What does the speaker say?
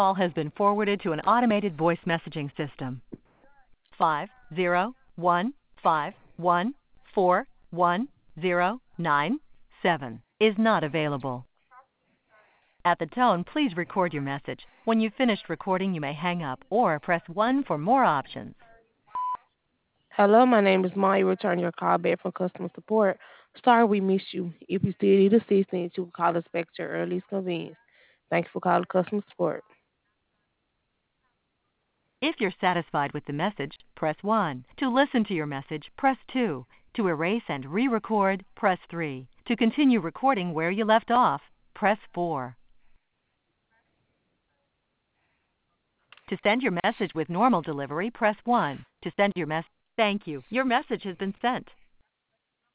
call has been forwarded to an automated voice messaging system. 50151410997 is not available. At the tone, please record your message. When you've finished recording, you may hang up or press 1 for more options. Hello, my name is Maya. Return your call back from customer support. Sorry we missed you. If you still need assistance, you can call us back at your earliest convenience. Thanks for calling customer support. If you're satisfied with the message, press 1. To listen to your message, press 2. To erase and re-record, press 3. To continue recording where you left off, press 4. To send your message with normal delivery, press 1. To send your message, thank you. Your message has been sent.